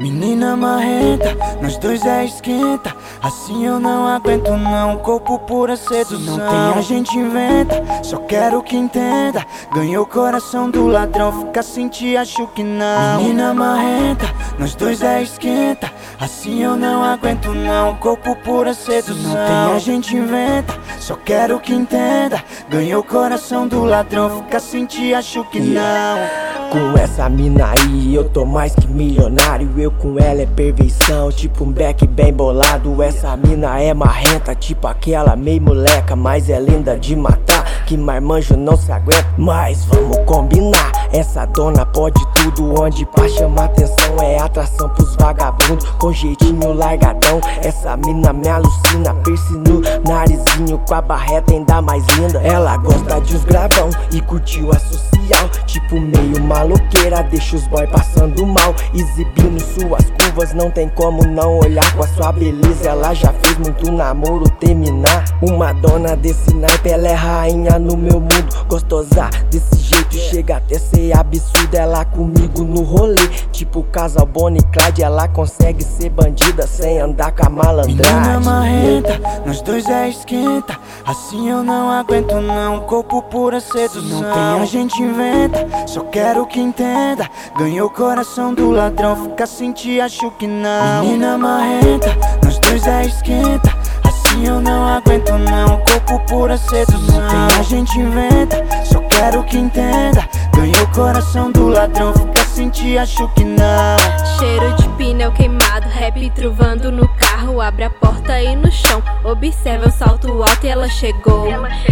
Menina marrenta, nós dois é esquenta. Assim eu não aguento não, corpo pura sedução. Não tem a gente inventa, só quero que entenda. Ganhou o coração do ladrão, fica assim te acho que não. Menina marrenta, nós dois é esquenta. Assim eu não aguento não, corpo pura sedução. Não tem a gente inventa, só quero que entenda. Ganhou o coração do ladrão, fica assim te acho que não. Com essa mina aí eu tô mais que milionário. Eu com ela é perfeição, tipo um beck bem bolado. Essa mina é marrenta, tipo aquela meio moleca, mas é linda de matar, que marmanjo não se aguenta. Mas vamos combinar, essa dona pode tudo. Onde pra chamar atenção é atração pros vagabundos, com jeitinho largadão. Essa mina me alucina, piercing no narizinho, com a barreta ainda mais linda. Ela gosta de uns gravão e curtiu a social, tipo meio maloqueira, deixa os boy passando mal, exibindo suas curvas. Não tem como não olhar com a sua beleza. Ela já fez muito namoro terminar. Uma dona desse naipe, ela é rainha no meu mundo. Gostosa desse jeito, chega até ser absurda. Ela comigo no rolê, tipo casal Bonnie e Clyde. Ela consegue ser bandida sem andar com a malandragem. Menina marrenta, nós dois é esquenta. Assim eu não aguento não, corpo pura sedução. Não tem a gente inventa, só quero que entenda. Ganhou o coração do ladrão, fica assim te acho que não. Menina marrenta, nós dois é esquenta. Assim eu não aguento não, corpo pura sedução. Não tem a gente inventa, só quero que entenda. Ganhou o coração do ladrão, fica assim te acho que não. Cheiro de pneu queimado, rap truvando no carro. Abre a porta aí no chão, observa o salto alto e ela chegou.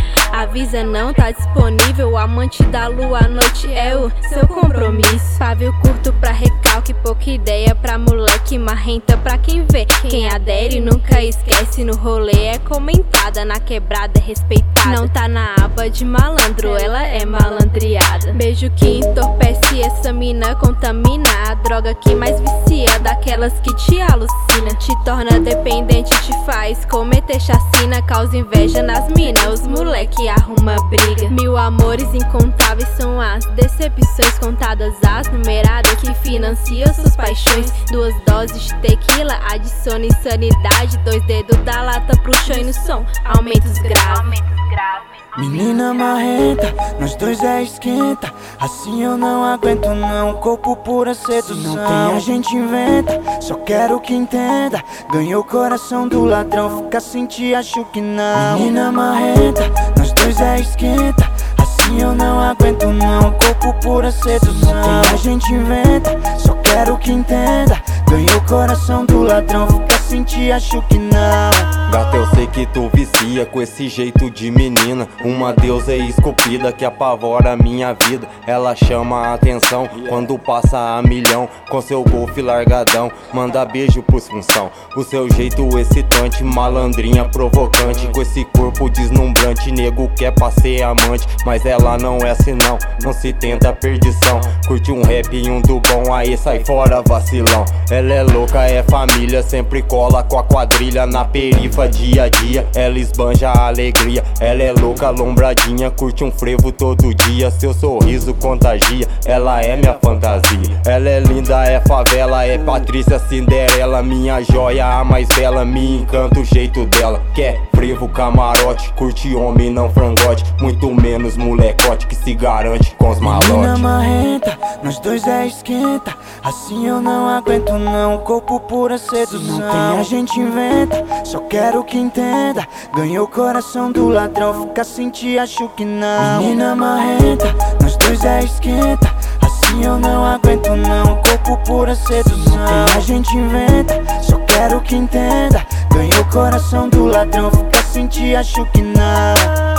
Avisa não tá disponível, o amante da lua à noite é o seu compromisso. Pavio curto pra recalque, pouca ideia pra moleque. Marrenta pra quem vê, quem adere nunca esquece. No rolê é comentada, na quebrada é respeitada. Não tá na aba de malandro, ela é malandreada. Beijo que entorpece, essa mina contamina. A droga que mais vicia, daquelas que te alucina. Te torna dependente, te faz cometer chacina. Causa inveja nas minas, os moleque arruma briga. Mil amores incontáveis são as decepções contadas, as numeradas que financiam suas paixões. 2 doses de tequila, adiciona insanidade. 2 dedos da lata pro chão e no som aumenta os graves. Menina marrenta, nós dois é esquenta. Assim eu não aguento não, corpo pura sedução. Não tem a gente inventa, só quero que entenda. Ganhou o coração do ladrão, fica assim te acho que não. Menina marrenta, nós dois é esquenta. Assim eu não aguento não, corpo pura sedução. Não tem a gente inventa, só quero que entenda. Ganhou o coração do ladrão, fica assim te acho que não. Gata, eu sei que tu vicia com esse jeito de menina. Uma deusa esculpida que apavora a minha vida. Ela chama a atenção quando passa a milhão, com seu golfe largadão, manda beijo pros função. O seu jeito excitante, malandrinha provocante, com esse corpo deslumbrante, nego quer pra ser amante. Mas ela não é assim não, não se tenta perdição. Curte um rap e um do bom, aí sai fora vacilão. Ela é louca, é família, sempre cola com a quadrilha. Na perifa dia a dia, ela esbanja a alegria. Ela é louca, lombradinha, curte um frevo todo dia. Seu sorriso contagia, ela é minha fantasia. Ela é linda, é favela, é Patrícia Cinderela. Minha joia, a mais bela, me encanta o jeito dela. Quer frevo, camarote, curte homem, não frangote. Muito menos molecote que se garante com os malotes. Menina marrenta, nós dois é esquenta. Assim eu não aguento não, corpo pura sedução. Não tem a gente inventa, só quero que entenda. Ganhou o coração do ladrão, fica assim te acho que não. Menina marrenta, nós dois é esquenta. Assim eu não aguento não, corpo pura sedução. Não tem a gente inventa, só quero que entenda. Ganhou o coração do ladrão, fica assim te acho que não.